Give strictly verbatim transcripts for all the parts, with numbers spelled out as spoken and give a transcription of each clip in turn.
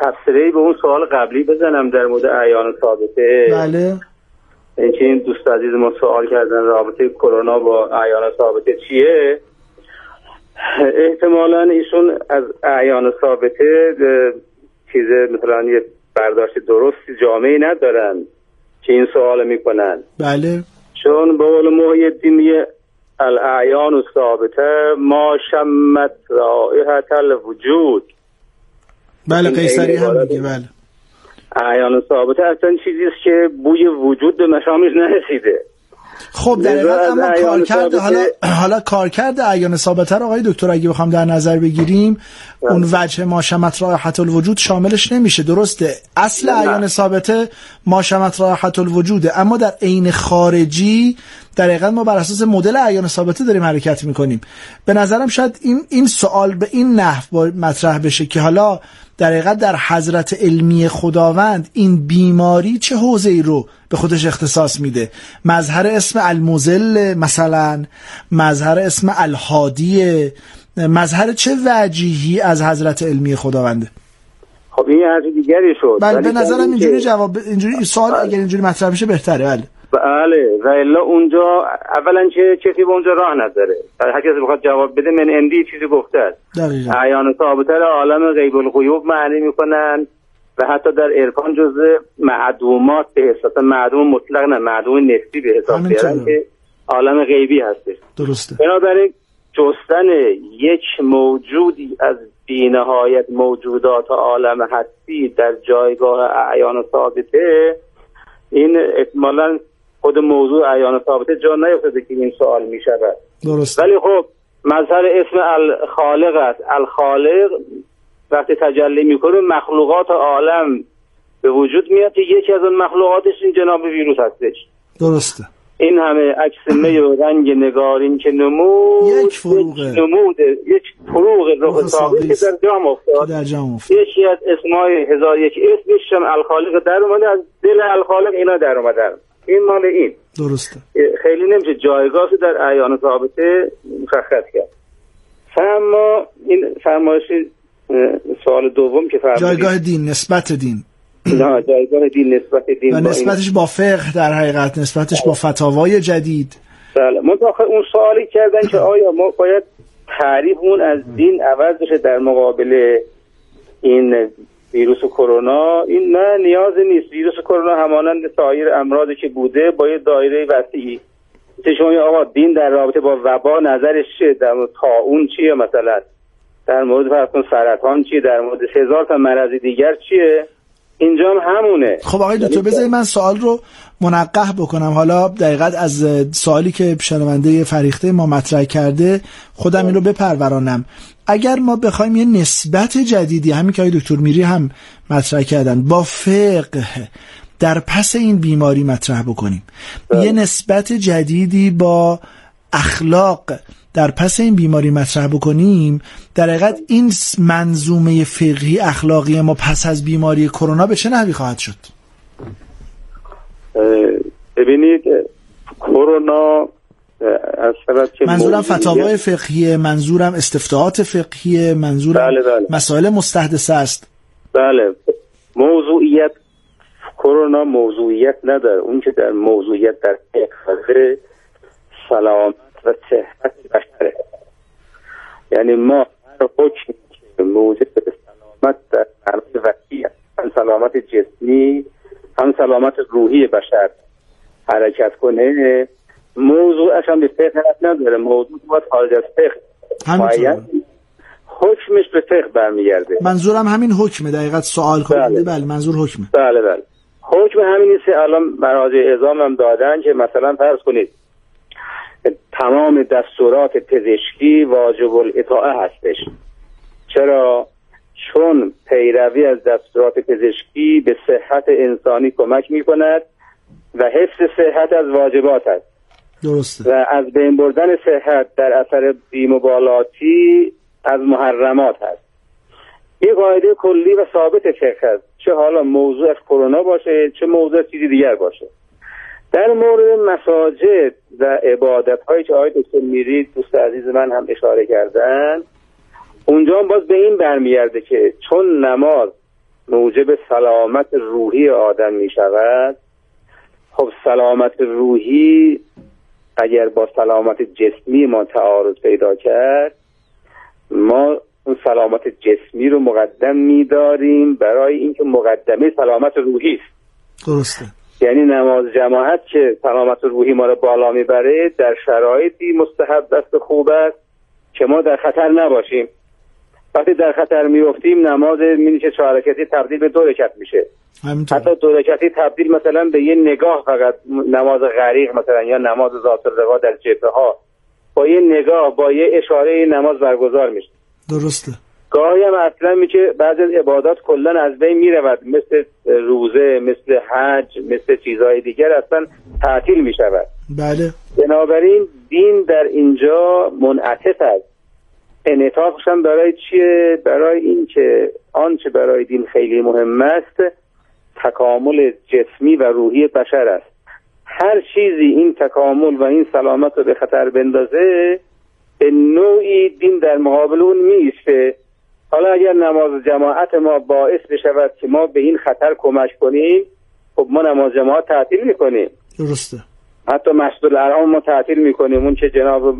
تفسیری به اون سوال قبلی بزنم در مورد اعیان ثابته. بله. اینکه این دوست عزیز ما سوال کردن رابطه کرونا با اعیان ثابته چیه؟ احتمالاً ایشون از اعیان ثابته چیز مثلا یه برداشت درستی جامعی ندارن که این سوال میکنن. بله. چون به قول محی الدین میگه الاعیان ثابته ما شمت رائحة الوجود. بله قیصری هم میگه. بله اعیان ثابته اصلا چیزی است که بوی وجود به مشامش نرسیده. خب در واقع اما کارکرد حالا حالا کارکرد اعیان ثابته رو آقای دکتر اگه بخوام در نظر بگیریم اه. اون وجه ما شمت رائحة الوجود شاملش نمیشه. درسته اصل اعیان ثابته ما شمت رائحة الوجوده، اما در عین خارجی در حقیقت ما بر اساس مدل اعیان ثابته داریم حرکت میکنیم. به نظرم شاید این این سوال به این نحو مطرح بشه که حالا در حقیقت در حضرت علمی خداوند این بیماری چه حوزه‌ای رو به خودش اختصاص میده؟ مظهر اسم المضل مثلا، مظهر اسم الهادی، مظهر چه وجیهی از حضرت علمی خداونده؟ خب این حرف دیگری شد. بله به نظرم اینجوری جواب اینجوری سوال اگر اینجوری مطرح بشه بهتره. بله بله و الا اونجا اولا که کسی به اونجا راه نداره. هر کسی بخواد جواب بده من اندی چیزی گفته است. اعیان ثابته را عالم غیب الغیوب معنی میکنن و حتی در عرفان جزء معدومات به حساب معدوم مطلق نه معدوم نسبی به حساب میارن که عالم غیبی هستش. درسته. بنابراین جستن یک موجودی از بی‌نهایت موجودات عالم هستی در جایگاه اعیان ثابته این احتمالاً خود موضوع اعیان ثابته جا نیفتاده که این سوال می شود. درست. ولی خب مظهر اسم الخالق است. الخالق وقتی تجلی میکنه مخلوقات عالم به وجود میاد که یکی از اون مخلوقاتش این جناب ویروس هستش. درسته. این همه عکس می و رنگ نگارین که نمود یک فروغه نمود یک فروغ رخ ثابت که در جام افتاد. در جام افتاد. یکی از اسمای هزار یک اسمش هم الخالق در اومده، از دل الخالق اینا در اومدن. این مال این. درسته. خیلی نمیشه جایگاهی در اعیان ثابته مشخص کرد. اما این فرمایشی سوال دوم که فرمایید جایگاه دین، نسبت دین. نه جایگاه دین، نسبت دین و نسبتش با فقه در حقیقت، نسبتش با فتاوای جدید. بله منتها اون سوالی کردن که آیا ما باید تعریفمون از دین عوض بشه در مقابل این ویروس کرونا؟ این نه نیازی نیست. ویروس کرونا همانند سایر امراضی که بوده با یه دایره وسیعی. شما آقا دین در رابطه با وبا نظرش چیه؟ در مورد طاعون چیه مثلا؟ در مورد فرض کن سرطان چیه؟ در مورد هزار تا مرض دیگر چیه؟ اینجا هم همونه. خب آقای دکتر بذارید من سوال رو منقح بکنم. حالا دقیقاً از سوالی که شنونده فریخته ما مطرح کرده خودم این رو بپرورانم. اگر ما بخوایم یه نسبت جدیدی، همین که آقای دکتر میری هم مطرح کردن، با فقه در پس این بیماری مطرح بکنیم، یه نسبت جدیدی با اخلاق در پس این بیماری مطرح بکنیم، در حقیقت این منظومه فقهی اخلاقی ما پس از بیماری کرونا به چه نحوی خواهد شد؟ ببینید کرونا منظورم فتاوای فقهیه، منظورم استفتاءات فقهیه، منظورم بله بله. مسائل مستحدثه است. بله موضوعیت کرونا موضوعیت نداره. اون که در موضوعیت در فقه سلامت و صحت بشره، یعنی ما هر حکمی که موجب سلامت در معنای وسیع هم سلامت جسمی هم سلامت روحی بشر حرکت کنه موضوعش هم به فقه نداره. موضوع باید خارج از فقه باید حکمش به فقه برمیگرده. منظورم همین حکمه. دقیقاً سوال کننده بله. بله منظور حکمه. بله بله حکم همین نیست. الان مراجع اعزام هم دادن که مثلا فرض کنید تمام دستورات پزشکی واجب الاطاعه هستش. چرا؟ چون پیروی از دستورات پزشکی به صحت انسانی کمک میکند و حفظ صحت از واجبات است. درسته. و از بین بردن صحت در اثر بی‌مبالاتی از محرمات هست. این قاعده کلی و ثابت فقه است، چه حالا موضوع از کرونا باشه چه موضوع چیزی دیگر باشه. در مورد مساجد و عبادت هایی که آقای دکتر میری دوست عزیز من هم اشاره کردن، اونجا باز به این برمیگرده که چون نماز موجب سلامت روحی آدم می شود. خب سلامت روحی اگر با سلامت جسمی ما تعارض پیدا کرد، ما اون سلامت جسمی رو مقدم می‌داریم برای اینکه مقدمه سلامت روحی است. درسته. یعنی نماز جماعت که سلامت روحی ما رو بالا میبره در شرایطی مستحب است، خوب است که ما در خطر نباشیم. وقتی در خطر میافتیم نماز میشه چهار رکعتی تبدیل به دو رکعت میشه. همینطور. حتی دو رکعتی تبدیل مثلا به یه نگاه، فقط نماز غریق مثلا یا نماز ذات الرقا در جبهه ها با یه نگاه، با یه اشاره نماز برگزار میشه. درسته. گاهی هم اصلا میشه بعضی از عبادات کلا از بین میرود، مثل روزه، مثل حج، مثل چیزهای دیگر اصلا تعطیل میشود. بله. بنابراین دین در اینجا منعطف است. انعطافش هم برای چیه؟ برای این که آنچه برای دین خیلی مهم است تکامل جسمی و روحی بشر است. هر چیزی این تکامل و این سلامت رو به خطر بندازه به نوعی دین در مقابل اون میسته. حالا اگر نماز جماعت ما باعث بشود که ما به این خطر کمک کنیم، خب ما نماز جماعت تعطیل میکنیم. درسته. حتی مسجد الحرام ما تعطیل میکنیم. اون که جناب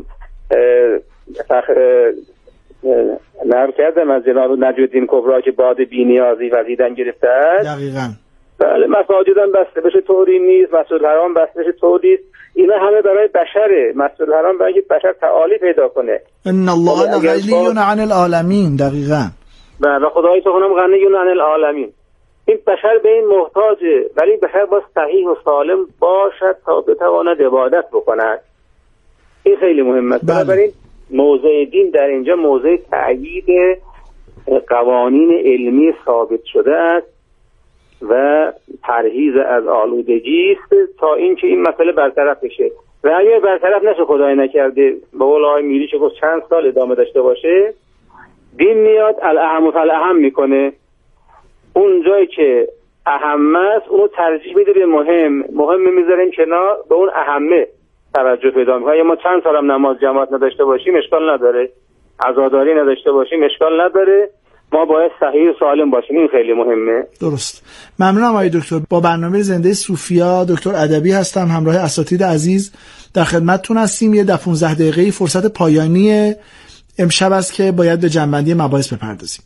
نقل کردم از جناب نجم‌الدین کبرا که باد بی‌نیازی وزیدن گرفته است. دقیقاً. بله، مساجد هم بسته بشه طوری نیست، مسجد الحرام بسته بشه طوری نیست. اینا همه برای بشره. مسجد الحرام برای بشر تعالی پیدا کنه. ان الله لغنی عن العالمین. دقیقاً. بله، خدای تو هم غنی عن العالمین. این بشر به این محتاجه، ولی بشر باید صحیح و سالم باشد تا بتواند عبادت بکند. این خیلی مهمه. بنابراین موضع دین در اینجا موضع تأیید قوانین علمی ثابت شده است و پرهیز از آلودگی است تا اینکه این مسئله برطرف بشه. و اگر برطرف نشه، خدای نکرده، به قول آقای میری که گفت چند سال ادامه داشته باشه، دین میاد الاهم فالاهم میکنه. اون جایی که اهم است اونو ترجیح میده به مهم، مهم میذاریم کنار، به اون اهمه توجه پیدا میکنه. ما چند سالم نماز جماعت نداشته باشیم اشکال نداره، عزاداری نداشته باشیم اشکال نداره، ما باید صحیح و سالم باشیم. این خیلی مهمه. درست. ممنونم آقای دکتر. با برنامه زنده صوفیا دکتر ادبی هستم، همراه اساتید عزیز در خدمتتون هستیم. یه ده پانزده دقیقه فرصت پایانی امشب است که باید به جنبندی مباحث بپردازیم.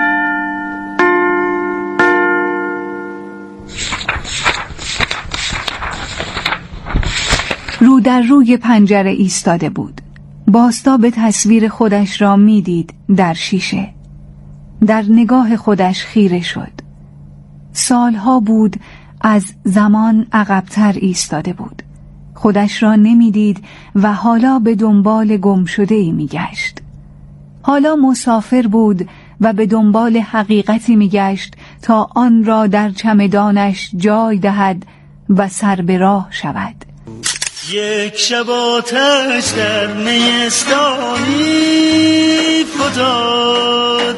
رو در روی پنجره ایستاده بود. باستا به تصویر خودش را میدید در شیشه. در نگاه خودش خیره شد. سالها بود از زمان عقب‌تر ایستاده بود. خودش را نمیدید و حالا به دنبال گم شده‌ای میگشت. حالا مسافر بود و به دنبال حقیقتی میگشت تا آن را در چمدانش جای دهد و سر به راه شود. یک شب آتش در نیستانی فتاد،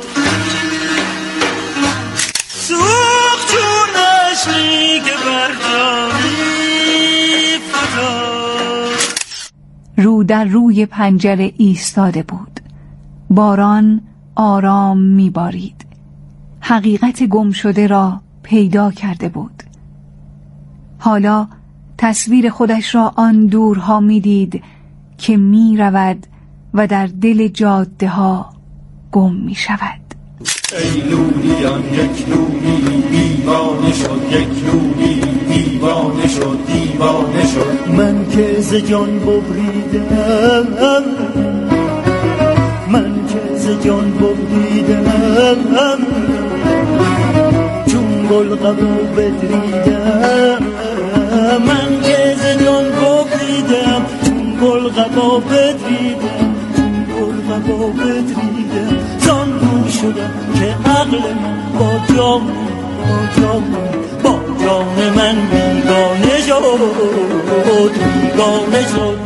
سوخت چون اشکی که بر جانی فتاد. رو در روی پنجره ایستاده بود. باران آرام میبارید. حقیقت گم شده را پیدا کرده بود. حالا تصویر خودش را آن دورها میدید که می رود و در دل جاده ها گم می شود. ای لولیان یک لولی دیوانه شد، یک لولی دیوانه شد، دیوانه شد. من که ز جان ببریدم، من که ز جان ببریدم، چون گل قبا بدریدم. من که ز جان ببریدم، چون گل قبا بدریدم، چون گل قبا بدریدم. زان رو شدم که عقل من با جان با جان با جان من بیگانه شد، بیگانه شد.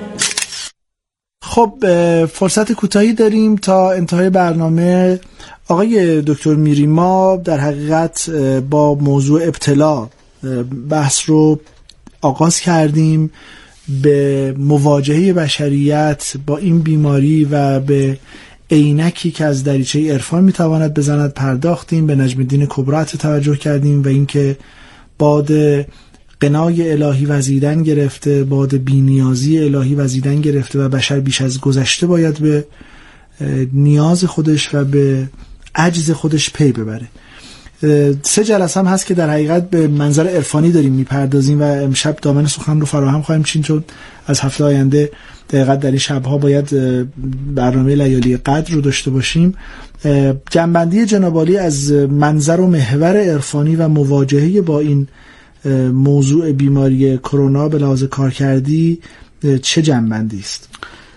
خب فرصت کوتاهی داریم تا انتهای برنامه. آقای دکتر میری، ما در حقیقت با موضوع ابتلا بحث رو آغاز کردیم، به مواجهه بشریت با این بیماری و به عینکی که از دریچه عرفان میتواند بزند پرداختیم، به نجم الدین کبرا توجه کردیم و اینکه باد قنای الهی وزیدن گرفته، باد بی‌نیازی الهی وزیدن گرفته و بشر بیش از گذشته باید به نیاز خودش و به عجز خودش پی ببره. سه جلسه هم هست که در حقیقت به منظر عرفانی داریم میپردازیم و امشب دامن سخن رو فراهم خواهیم چین، چون از هفته آینده دقیقاً در این شبها باید برنامه لیالی قدر رو داشته باشیم. جنبندی جناب عالی از منظر و محور عرفانی و مواجهه با این موضوع بیماری کرونا به لحاظ کارکردی چه جنبندی است؟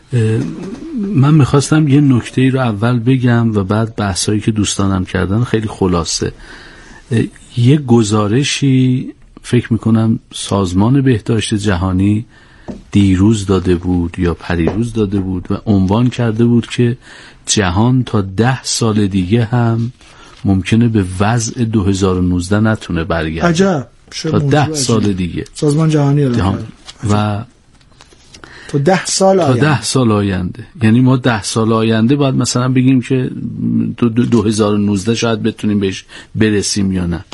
من میخواستم یه نکته ای رو اول بگم و بعد بحثایی که دوستانم کردن خیلی خلاصه. یه گزارشی فکر میکنم سازمان بهداشت جهانی دیروز داده بود یا پریروز داده بود و عنوان کرده بود که جهان تا ده سال دیگه هم ممکنه به وضع دو هزار و نوزده نتونه برگرده. عجب. تا ده سال دیگه سازمان جهانی جهان. و تا ده سال آینده. تا ده سال آینده، یعنی ما ده سال آینده باید مثلا بگیم که دو, دو, دو هزار و نوزده شاید بتونیم بهش برسیم یا نه.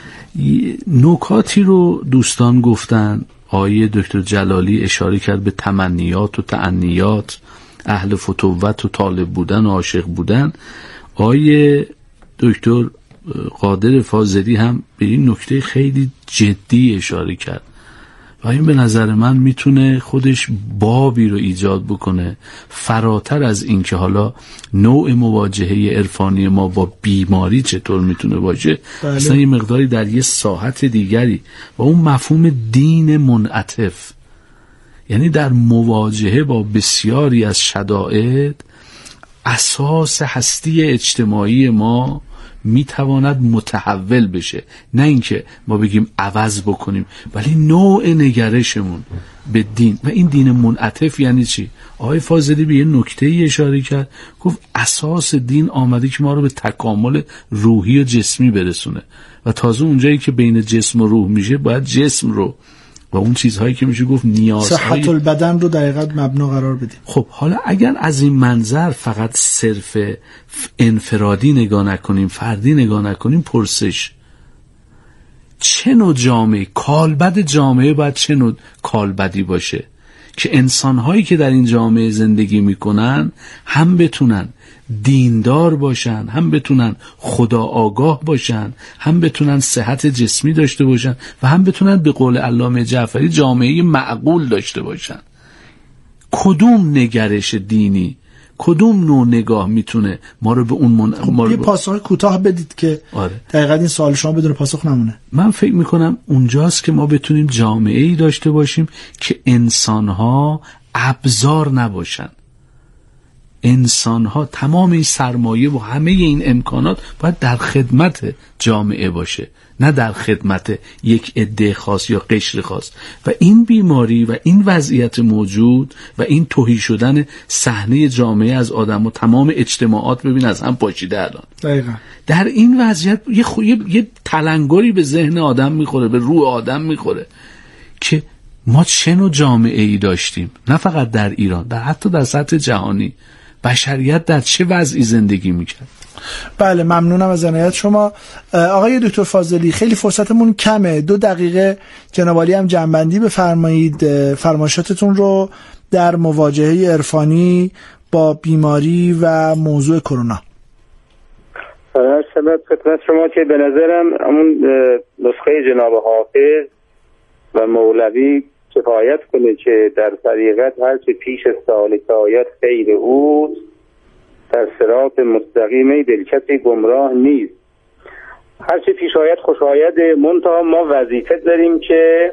نکاتی رو دوستان گفتن، آیه دکتر جلالی اشاره کرد به تمنیات و تعنیات، اهل فتوت و طالب بودن و عاشق بودن. آیه دکتر قادر فاضلی هم به این نکته خیلی جدی اشاره کرد و این به نظر من میتونه خودش بابی رو ایجاد بکنه فراتر از این که حالا نوع مواجهه عرفانی ما با بیماری چطور میتونه باشه. بله. اصلا یه مقداری در یه ساحت دیگری و اون مفهوم دین منعطف، یعنی در مواجهه با بسیاری از شدائد اساس هستی اجتماعی ما میتواند متحول بشه، نه اینکه ما بگیم عوض بکنیم، ولی نوع نگرشمون به دین. و این دین منعطف یعنی چی؟ آقای فاضلی به یه نکته‌ای اشاره کرد، گفت اساس دین آمده که ما رو به تکامل روحی و جسمی برسونه و تازه اونجایی که بین جسم و روح میشه باید جسم رو و اون چیزهایی که میشه گفت نیازهای صحت البدن رو در حقیقت مبنا قرار بدیم. خب حالا اگر از این منظر فقط صرف انفرادی نگاه نکنیم، فردی نگاه نکنیم، پرسش چه نوع جامعه، کالبد جامعه باید چه نوع کالبدی باشه که انسانهایی که در این جامعه زندگی میکنن هم بتونن دیندار باشن، هم بتونن خدا آگاه باشن، هم بتونن صحت جسمی داشته باشن و هم بتونن به قول علامه جعفری جامعه معقول داشته باشن. کدوم نگرش دینی، کدوم نوع نگاه میتونه ما رو به اون من... خب ما رو یه ب... پاسخ کوتاه بدید که آره. دقیقاً این سوال شما بدون پاسخ نمونه. من فکر میکنم اونجاست که ما بتونیم جامعه‌ای داشته باشیم که انسان‌ها ابزار نباشن. انسان‌ها تمام این سرمایه و همه این امکانات باید در خدمت جامعه باشه، نه در خدمت یک عده خاص یا قشر خاص. و این بیماری و این وضعیت موجود و این تهی شدن صحنه جامعه از آدم و تمام اجتماعات ببین از هم پاشیده الان. دقیقاً در این وضعیت یه, خو... یه... یه تلنگری به ذهن آدم میخوره، به روح آدم میخوره که ما چه نوع جامعه‌ای داشتیم، نه فقط در ایران، در حتی در سطح جهانی بشریت در چه وضعی زندگی میکرد. بله ممنونم از عنایت شما آقای دکتر فاضلی. خیلی فرصتمون کمه، دو دقیقه جناب عالی هم جنبندی بفرمایید فرمایشاتتون رو در مواجهه عرفانی با بیماری و موضوع کرونا. سلام خدمت شما که به نظرم همون نسخه جناب حافظ و مولوی کفایت کنه که در طریقت هرچه پیش سالک آید خیر اوست، در صراط مستقیم دل کسی گمراه نیست. هرچه پیش آید خوش آید، منتها ما وظیفه داریم که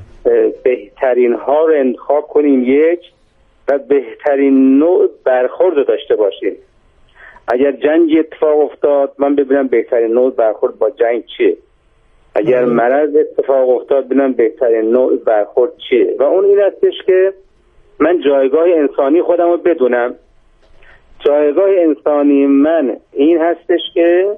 بهترین ها رو انتخاب کنیم یک و بهترین نوع برخورد داشته باشیم. اگر جنگ اتفاق افتاد من ببینم بهترین نوع برخورد با جنگ چیه، اگر مرض اتفاق افتاد ببینم بهترین نوع برخورد چیه و اون این هستش که من جایگاه انسانی خودم رو بدونم. جایگاه انسانی من این هستش که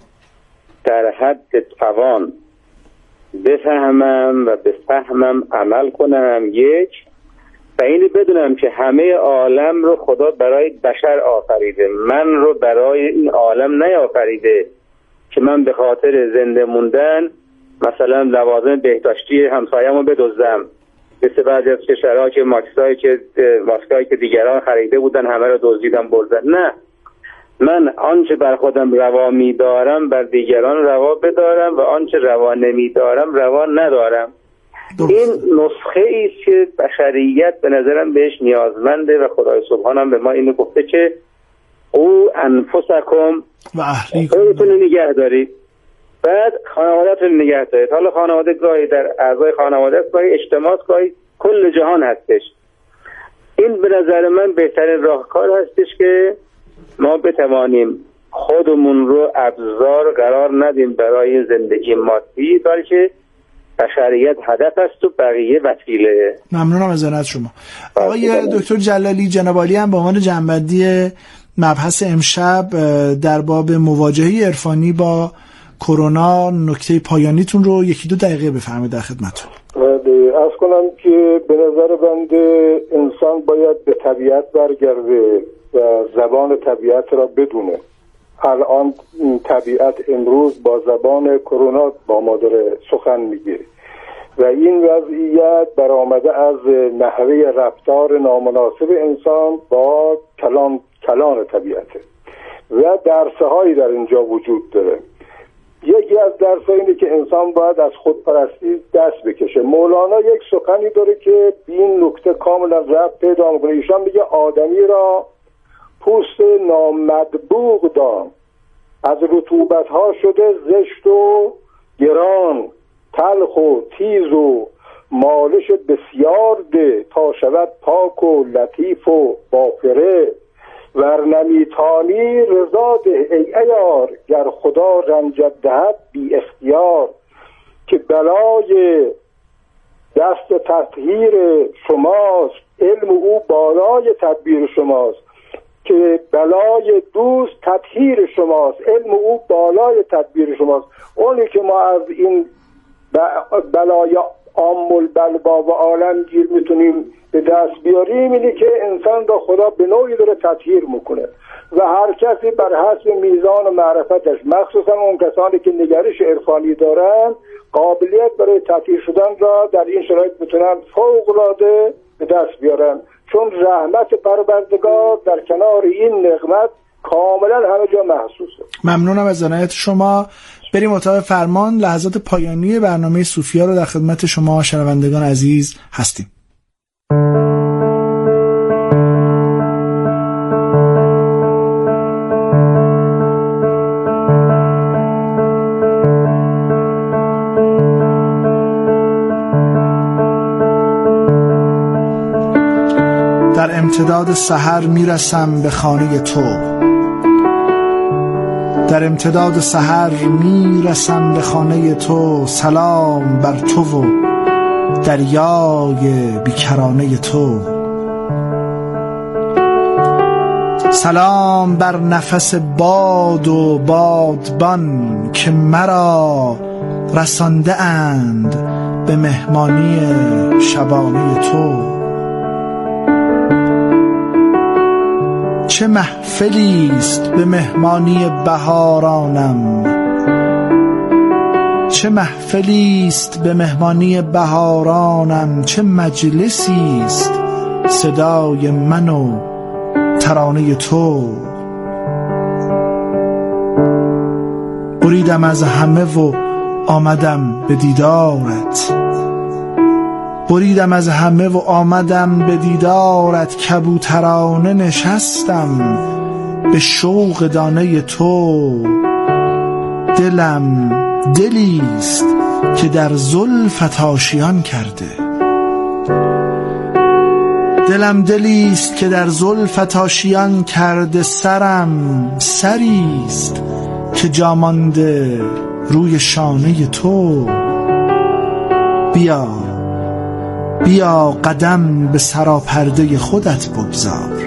در حد توان بفهمم و به فهمم عمل کنم یک، و اینو بدونم که همه عالم رو خدا برای بشر آفریده، من رو برای این عالم نیافریده که من به خاطر زنده موندن مثلا لوازم بهداشتی همسایه‌مو بدزدم، مثل بعضی از کشورها که ماسکایی که ماسکایی که دیگران خریده بودن همه رو دزدیدن بردن. نه، من آنچه بر خودم روا می‌دارم بر دیگران روا بدارم و آنچه روا نمی‌دارم روا ندارم. درست. این نسخه ایست که بشریت به نظرم بهش نیازمنده و خدای سبحانم به ما اینو گفته که او انفسکم و اهلیکم خودتون نگه دارید، بعد خانواده‌تون نگه دارید. حالا خانواده گاهی در اعضای خانواده است، گاهی اجتماع است، گاهی کل جهان هستش. این به نظر من بهترین راهکار هستش که ما بتوانیم خودمون رو ابزار قرار ندیم برای زندگی مادی، بلکه بشریت هدف است و بقیه وسیله. ممنونم از نظرت شما. آقای دکتر جلالی، جناب عالی هم به عنوان جنبندی مبحث امشب در باب مواجهه عرفانی با کرونا نکته پایانیتون رو یکی دو دقیقه بفرمایید در خدمتتون. عرض کنم که به نظر بنده انسان باید به طبیعت برگرده و زبان طبیعت را بدونه. الان طبیعت امروز با زبان کرونا با ما داره سخن میگه و این وضعیت برآمده از نحوه رفتار نامناسب انسان با کلان کلان طبیعته و درس‌هایی در اینجا وجود داره. یکی از درس‌ها اینه که انسان باید از خودپرستی دست بکشه. مولانا یک سخنی داره که این نکته کاملا ربط پیدا می‌کنه. ایشان میگه آدمی را پوست نامدبوغ دان، از رطوبت‌ها شده زشت و گران، تلخ و تیز و مالش بسیار ده تا شود پاک و لطیف و بافره، ور نمیتانی رضا ده ای عیار، گر خدا رنجت دهد بی اختیار. که بلای دست تطهیر شماست، علم او بالای تدبیر شماست. که بلای دوست تطهیر شماست، علم او بالای تدبیر شماست. اونی که ما از این بلای عام البلوا و عالمگیر میتونیم به دست بیاریم اینه که انسان را خدا به نوعی داره تطهیر میکنه و هر کسی بر حسب میزان و معرفتش، مخصوصا اون کسانی که نگرش عرفانی دارن، قابلیت برای تطهیر شدن را در این شرایط میتونن فوق‌العاده به دست بیارن، چون رحمت پروردگار در کنار این نعمت کاملا همه جا محسوسه. ممنونم از عنایت شما. بریم اتاق فرمان. لحظات پایانی برنامه صوفیا رو در خدمت شما شنوندگان عزیز هستیم. در امتداد سحر میرسم به خانه تو، در امتداد سحر میرسم به خانه تو، سلام بر تو و دریای بیکرانه تو. سلام بر نفس باد و بادبان که مرا رسانده اند به مهمانی شبانه تو. چه محفلی است به مهمانی بهارانم، چه محفلی است به مهمانی بهارانم، چه مجلسی است صدای من و ترانه تو. بریدم از همه و آمدم به دیدارت، بریدم از همه و آمدم به دیدارت، کبوترانه نشستم به شوق دانه تو. دلم دلیست که در زلفت آشیان کرده، دلم دلیست که در زلفت آشیان کرده، سرم سریست که جا مانده روی شانه تو. بیا بیا قدم به سراپرده خودت بگذار،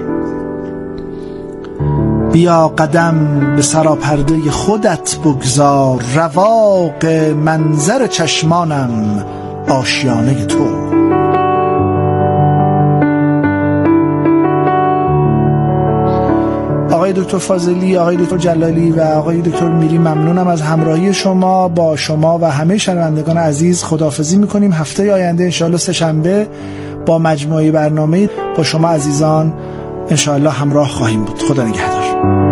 بیا قدم به سراپرده خودت بگذار، رواق منظر چشمانم آشیانه تو. آقای دکتر فاضلی، آقای دکتر جلالی و آقای دکتر میری ممنونم از همراهی شما. با شما و همه شنوندگان عزیز خداحافظی میکنیم. هفته آینده انشاءالله سه شنبه با مجموعه برنامه با شما عزیزان انشاءالله همراه خواهیم بود. خدا نگهدار.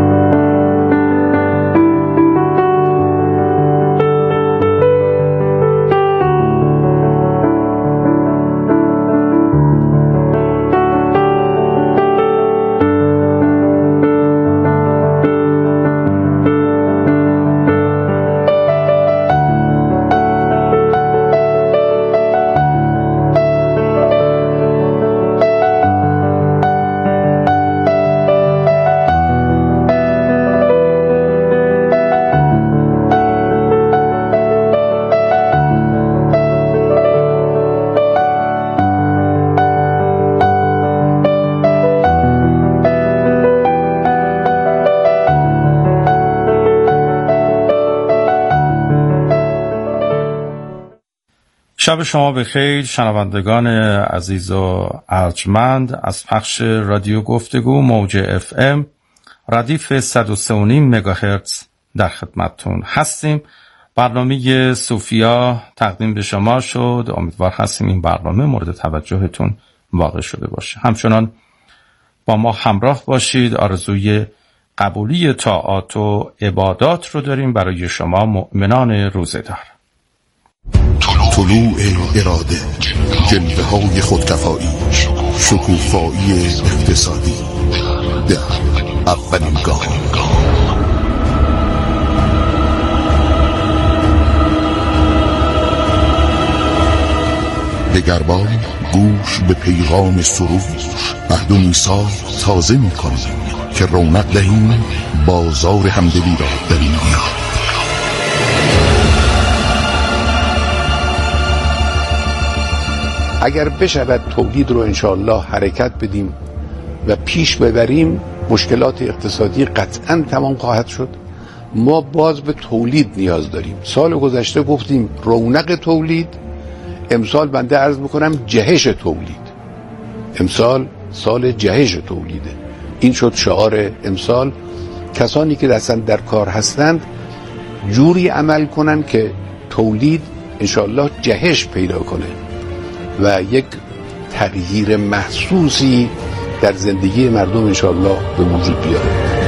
شب شما بخیر شنوندگان عزیز و ارجمند از پخش رادیو گفتگو موج اف ام ردیف صد و سه و نیم مگاهرتز در خدمتتون هستیم. برنامه صوفیا تقدیم به شما شد. امیدوار هستیم این برنامه مورد توجهتون واقع شده باشه. همچنان با ما همراه باشید. آرزوی قبولی طاعات و عبادات رو داریم برای شما مؤمنان روزه‌دار. طلوع اراده، جلوه های خودکفایی، شکوفایی اقتصادی، در اولین گام. دگربار گوش به پیغام سرور، عهد و میثاق تازه می‌کنیم که رونق دهیم بازار همدلی را در این میاد. اگر بشود تولید رو انشاءالله حرکت بدیم و پیش ببریم، مشکلات اقتصادی قطعاً تمام خواهد شد. ما باز به تولید نیاز داریم. سال گذشته گفتیم رونق تولید، امسال بنده عرض میکنم جهش تولید. امسال سال جهش تولیده. این شد شعار امسال. کسانی که دستن در کار هستند جوری عمل کنن که تولید انشاءالله جهش پیدا کنه و یک تغییر محسوسی در زندگی مردم انشاءالله به وجود بیاره.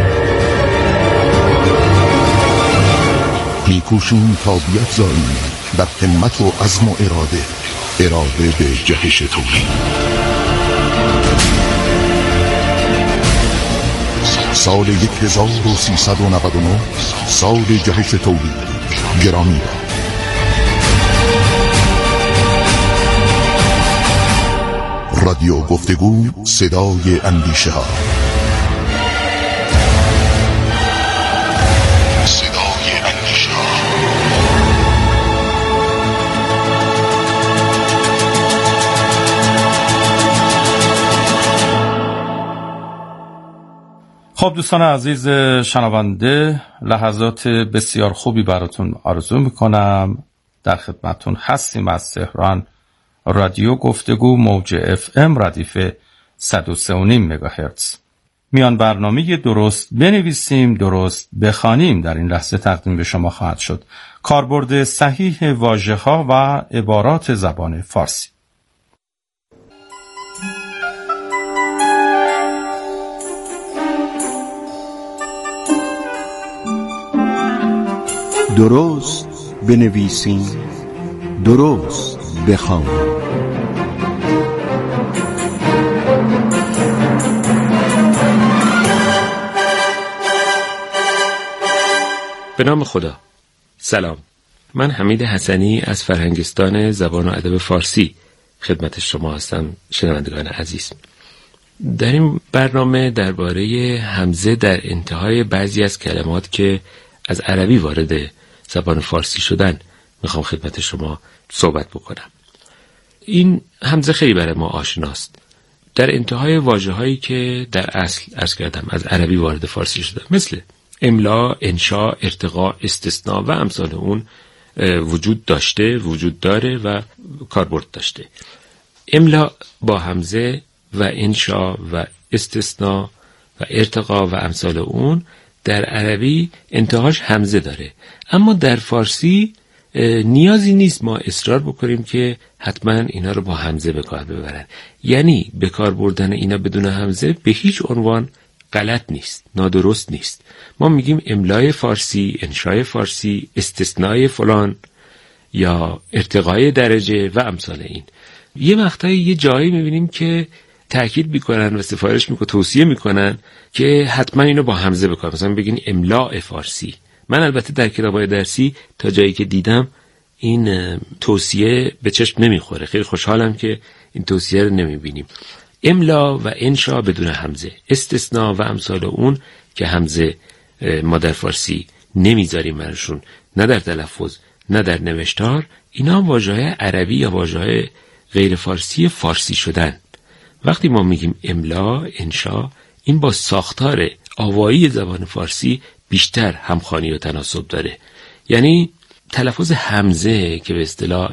میکوشیم تا بیفزاییم در همت و عزم و اراده اراده به جهش تولید. سال یک هزار و سیصد و نود و نه سال جهش تولید. گرامی رادیو گفتگو، صدای اندیشه ها. صدای اندیشه ها. خب دوستان عزیز شنونده، لحظات بسیار خوبی براتون آرزو میکنم. در خدمتون هستیم از تهران. رادیو گفتگو موج اف ام ردیف صد و سه و نیم مگاهرتز. میان برنامه درست بنویسیم درست بخوانیم در این لحظه تقدیم به شما خواهد شد. کاربرد صحیح واژه‌ها و عبارات زبان فارسی. درست بنویسیم درست بخوانیم. به نام خدا. سلام، من حمید حسنی از فرهنگستان زبان و ادب فارسی خدمت شما هستم. شنوندگان عزیز، در این برنامه درباره همزه در انتهای بعضی از کلمات که از عربی وارد زبان فارسی شدن میخوام خدمت شما صحبت بکنم. این همزه خیلی برای ما آشناست. در انتهای واژه‌هایی که در اصل عرض کردم از عربی وارد فارسی شده، مثل املا، انشا، ارتقا، استثناء و امثال اون وجود داشته، وجود داره و کاربرد داشته. املا با همزه و انشا و استثناء و ارتقا و امثال اون در عربی انتهاش همزه داره، اما در فارسی نیازی نیست ما اصرار بکنیم که حتما اینا رو با همزه به کار ببرن. یعنی به کار بردن اینا بدون همزه به هیچ عنوان غلط نیست، نادرست نیست. ما میگیم املای فارسی، انشای فارسی، استثنای فلان یا ارتقای درجه و امثال این. یه مقطعی یه جایی میبینیم که تأکید میکنن و سفارش میکنن، توصیه میکنن که حتما اینو با همزه بکن. مثلا بگین املاء فارسی. من البته در کتابای درسی تا جایی که دیدم این توصیه به چشم نمیخوره. خیلی خوشحالم که این توصیه رو نمیبینیم. املا و انشا بدون همزه، استثناء و امثال اون که همزه ما در فارسی نمیذاریم براشون، نه در تلفظ نه در نوشتار. اینا واژه‌های عربی یا واژه‌های غیر فارسی فارسی شدن. وقتی ما میگیم املا، انشا، این با ساختار آوایی زبان فارسی بیشتر همخوانی و تناسب داره. یعنی تلفظ همزه که به اصطلاح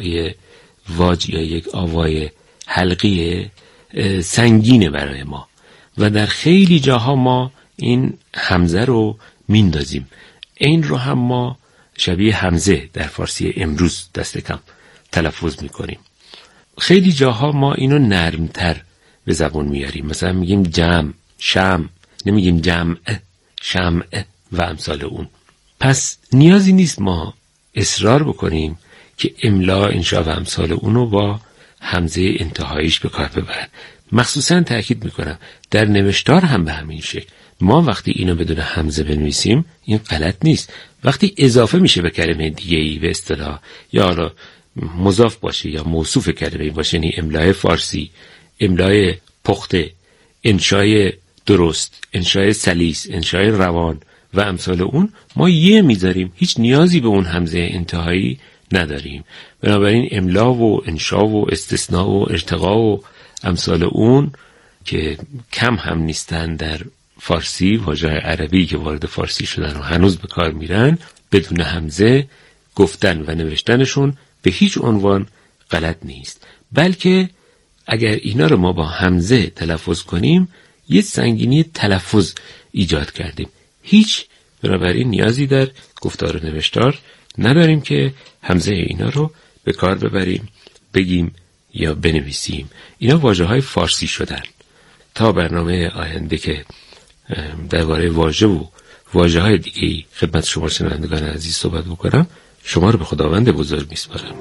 واج یا یک آوای حلقی سنگینه برای ما و در خیلی جاها ما این همزه رو میندازیم. این رو هم ما شبیه همزه در فارسی امروز دست کم تلفظ میکنیم. خیلی جاها ما اینو نرمتر به زبان میاریم، مثلا میگیم جمع، شمع، نمیگیم جمع، شمع و امثال اون. پس نیازی نیست ما اصرار بکنیم که املا، انشا و امثال اونو با همزه انتهاییش به کار ببرن. مخصوصا تأکید میکنم در نوشتار هم به همین شکل. ما وقتی اینو بدون همزه بنویسیم این غلط نیست. وقتی اضافه میشه به کلمه دیگه‌ای به اصطلاح یا حالا مضاف باشه یا موصوف کلمه باشه، یعنی املای فارسی، املای پخته، انشای درست، انشای سلیس، انشای روان و امثال اون، ما یه میذاریم، هیچ نیازی به اون همزه انتهایی نداریم. بنابراین املا و انشا و استثناء و ارتقا و امثال اون که کم هم نیستن در فارسی، واژه‌های عربی که وارد فارسی شدن و هنوز به کار میرن، بدون همزه گفتن و نوشتنشون به هیچ عنوان غلط نیست. بلکه اگر اینا رو ما با همزه تلفظ کنیم یه سنگینی تلفظ ایجاد کردیم. هیچ بنابراین نیازی در گفتار و نوشتار نداریم که همزه اینا رو به کار ببریم، بگیم یا بنویسیم. اینا واژه‌های فارسی شدن. تا برنامه آینده که درباره واژه و واژه‌های دیگه‌ای خدمت شما شنوندگان عزیز صحبت بکنم، شما رو به خداوند بزرگ میسپارم.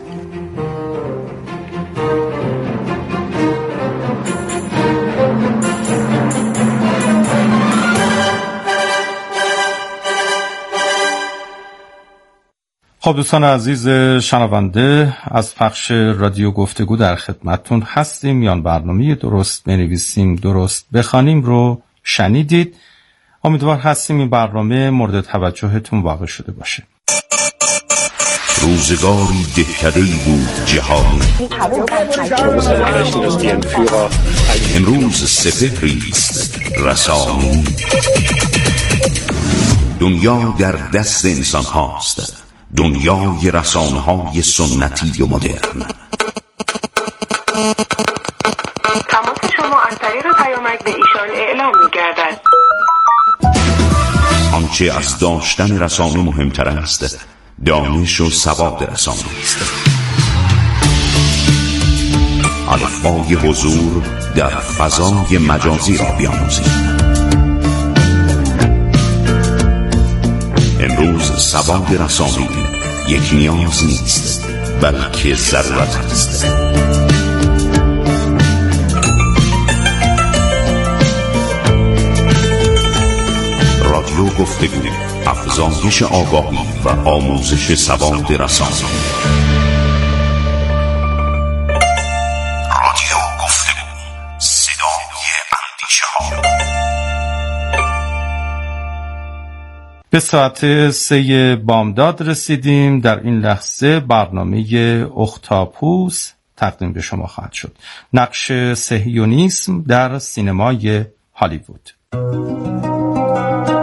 خب دوستان عزیز شنونده، از پخش رادیو گفتگو در خدمتتون هستیم. میان برنامه درست بنویسیم درست بخوانیم رو شنیدید. امیدوار هستیم این برنامه مورد توجهتون واقع شده باشه. روزگاری دهکده‌ای بود جهانی، امروز سپهریست رسانی. دنیا در دست انسان هاست، دنیای رسانه های سنتی و مدرن. تماس شما از طریق پیامک به ایشان اعلام می گردد. آنچه از داشتن رسانه مهمتر است دانش و سواد رسانه است. الفبای حضور در فضای مجازی را بیاموزید. امروز سواد رسانه‌ای یک نیاز نیست بلکه ضرورت است. رادیو گفتگو، افزایش آگاهی و آموزش سواد رسانه‌ای. رادیو گفتگو، صدای اندیشه‌ها. به ساعت سه بامداد رسیدیم. در این لحظه برنامه اختاپوس تقدیم به شما خواهد شد. نقش صهیونیسم در سینمای هالیوود.